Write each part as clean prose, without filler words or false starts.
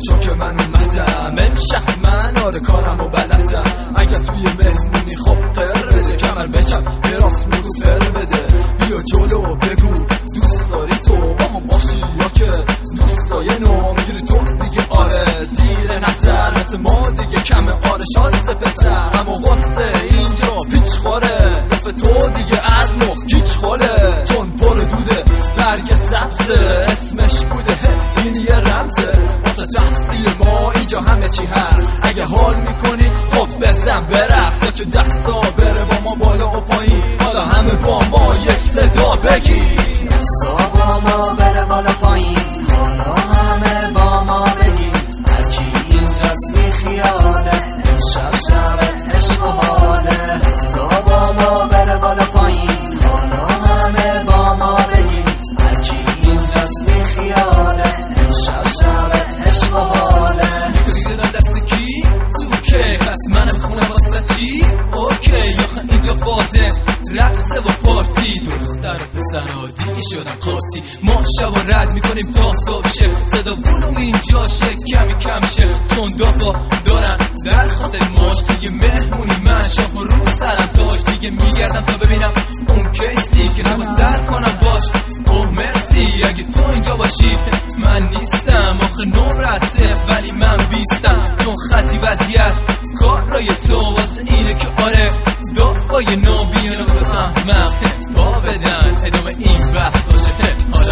چون که من اومدم امشب من آره کارمو بلدم. اگر توی مهمونی خب قر بده، کمر بچم براس مودو فر بده. بیا جلو بگو دوست داری تو با ما باشی یا که دوستای نو میگیری تو دیگه. آره زیر نظر مثل ما دیگه کمه، آره شازده پسر اما غصه اینجا پیچ خوره. نفت تو دیگه از مخ گیچ خوله، چون پر دوده برگ سبزه اسمش بوده این یه رمزه واسه تحصیل ما اینجا همه چی هر. اگه حال میکنی خب بزن برقص، یا که دستا بره با ما بالا و پایین. حالا همه با ما یک صدا بگی دستا با ما بره بالا پایین. حالا همه با ما بگیم هرکی اینجاست بی خیاله. امشب شب عشق و حاله. دستا با ما بره بالا پایین. حالا همه با ما بگیم هرکی اینجاست بی خیاله. امشب شب عشق و حاله. میکنی دادم دست کی؟ تو که پس منم خونه واسه چی؟ اوکی یا اینجا فازه رقصه و پارتی. دختر و پسر دیگه شدم قاطی. ما شب و رد میکنیم تا صبح شه. صدا ولوم اینجا شه کمی کم شه، چون دافا دارن درخواست ماش. توی مهمونی من شاه رو سرم تاج. دیگه میگردم تا ببینم اون کیسی که شب سر کنم باش. اوه مرسی اگه تو اینجا باشی. من نیستم آخه نمرته ولی من بیستم، چون خزی وزی است کار رای تو. واسه اینه که آره دافای نابیانم تو فهمم با بدن ادامه این بحث باشه. حالا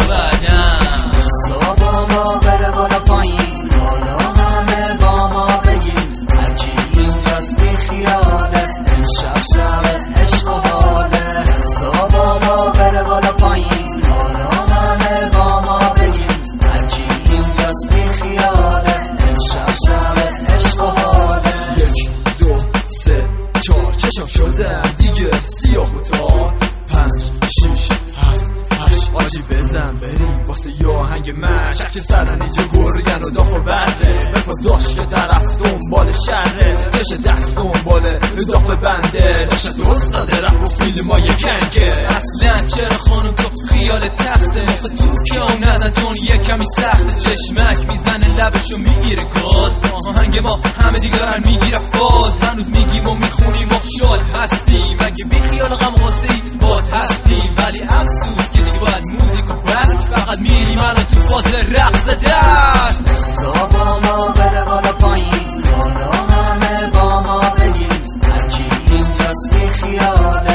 بعدم دستا با ما بره بالا پایین. حالا همه با ما بگیم هرکی اینجاست بی خیاله. امشب شب عشق و حاله. دستا با ما بره بالا پایین. حالا همه با ما بگیم هرکی اینجاست بی خیاله. امشب شب عشق و حاله. 1 2 3 4 چشم شدم دیگه سیاه و تار. 5 6 7 8 آجی بزن بریم واسه یه آهنگ مشک. سرن اینجا گرگن و داف و بره. بپا داشت که طرف دنبال شره، چش دست دنبال داف بنده. داشت دوست داده رپ و فیلم های کنگه. اصلا چرا خانم تو خیال تخته؟ مخ تو که اون نزن چون یه کمی سخته. چشمک میزنه لبشو میگیره گاز. آهنگ ما همه دیگه دارن میگیره فاز. هنوز میگیم و میخونیم و شاد هستیم. اگه بی خیال غم غصه ای باد هستیم، ولی افسوس که دیگه باید موزیکو بس. فقط میریم الان تو فاز رقص دست. دستا با ما بره بالا پایین. حالا همه با ما بگیم هرکی اینجاست بی خیاله.